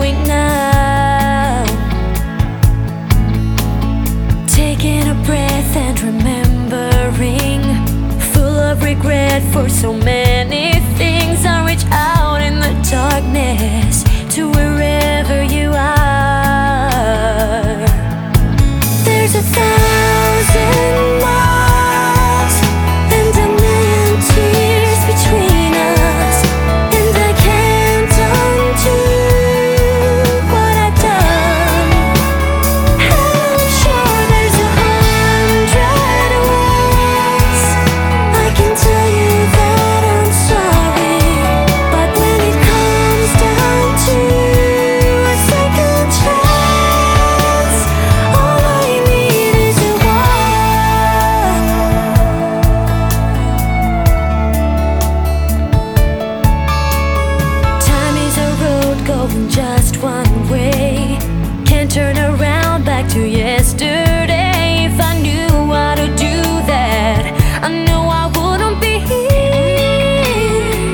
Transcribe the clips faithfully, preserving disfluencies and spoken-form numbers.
right now. Taking a breath and remembering, full of regret for so many things. I reach out in the darkness to wherever you are. There's a thousand miles and a million tears between us, and I can't undo what I've done. I'm sure there's a hundred ways I can tell you that I'm sorry, but when it comes down to a second chance, all I need is a one. Time is a road going just one way. Can't turn around back to yesterday. If I knew how to do that, I know I wouldn't be here.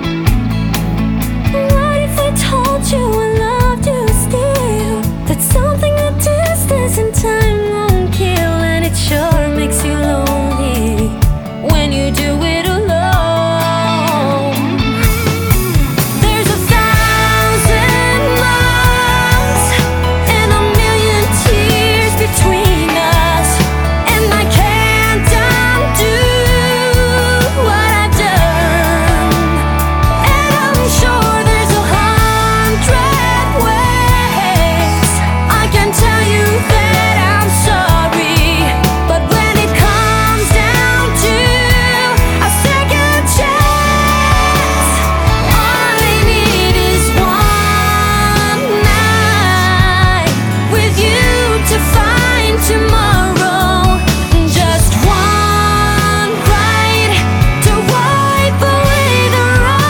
What if I told you I loved you still? That's something that distance and time won't kill, and it sure makes you lonely when you do it alone. There's a thousand miles and a million tears between us, and I can't undo what I've done. And I'm sure there's a hundred ways I can tell you that I'm sorry, but when it comes down to a second chance, all I need is one night with you to find tomorrow. Just one ride to wipe away the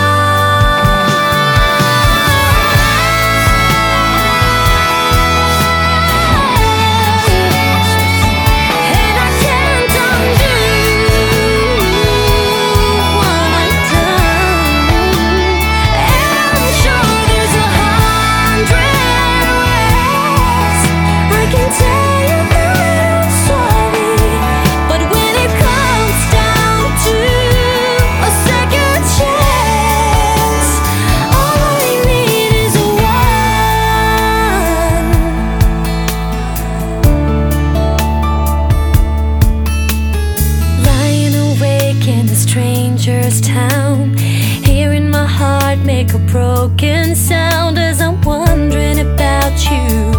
and I can't undo what I've done. And I'm sure there's a hundred ways I can tell you that I'm sorry, but when it comes down to a second chance, all I need is a one. Lying awake in a stranger's town, hearing my heart make a broken sound as I'm wondering about you.